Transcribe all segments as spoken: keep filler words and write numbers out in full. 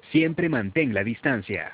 Siempre mantén la distancia.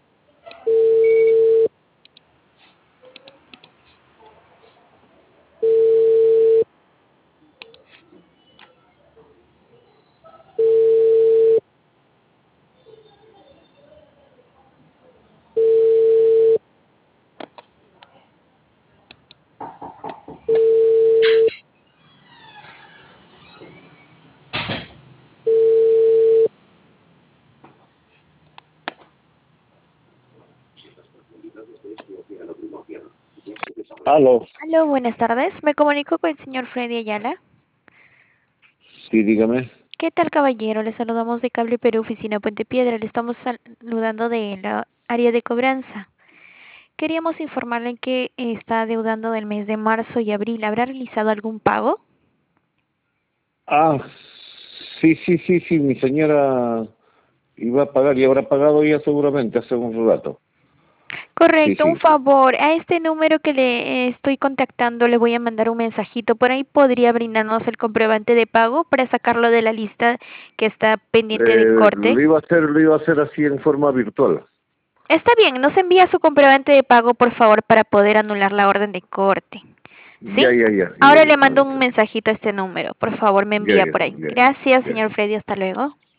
Aló, Aló, buenas tardes. Me comunico con el señor Freddy Ayala. sí, dígame. ¿Qué tal, caballero? Le saludamos de Cable Perú, oficina Puente Piedra. Le estamos saludando de la área de cobranza. Queríamos informarle que está adeudando del mes de marzo y abril. ¿Habrá realizado algún pago? Ah, sí, sí, sí, sí, mi señora iba a pagar y habrá pagado ya seguramente hace un rato. Sí, Correcto, un sí. favor. A este número que le eh, estoy contactando le voy a mandar un mensajito. Por ahí podría brindarnos el comprobante de pago para sacarlo de la lista que está pendiente de Eh, corte. lo iba a hacer, lo iba a hacer así en forma virtual. Está bien, nos envía su comprobante de pago, por favor, para poder anular la orden de corte. Ya, ¿Sí? ya, ya, ya, Ahora ya. le mando un mensajito a este número. Por favor, me Ya, envía ya, por ahí. ya, Gracias, ya. señor Freddy. Hasta luego.